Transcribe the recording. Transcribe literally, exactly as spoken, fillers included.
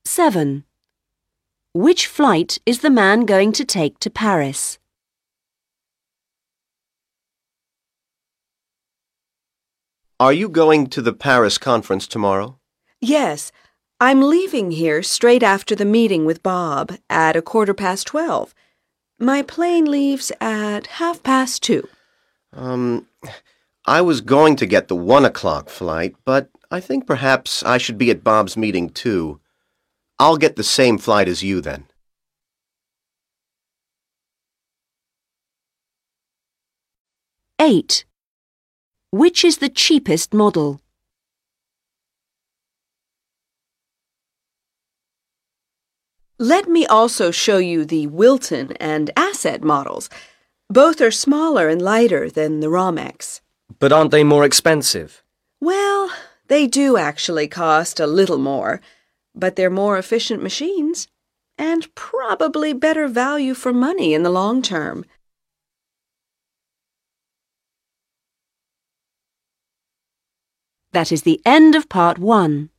seven. Which flight is the man going to take to Paris? Are you going to the Paris conference tomorrow? Yes, I'm leaving here straight after the meeting with Bob at a quarter past twelve. My plane leaves at half past two. Um, I was going to get the one o'clock flight, but I think perhaps I should be at Bob's meeting too. I'll get the same flight as you then. eight. Which is the cheapest model? Let me also show you the Wilton and Asset models. Both are smaller and lighter than the Romex. But aren't they more expensive? Well, they do actually cost a little more, but they're more efficient machines and probably better value for money in the long term. That is the end of part one.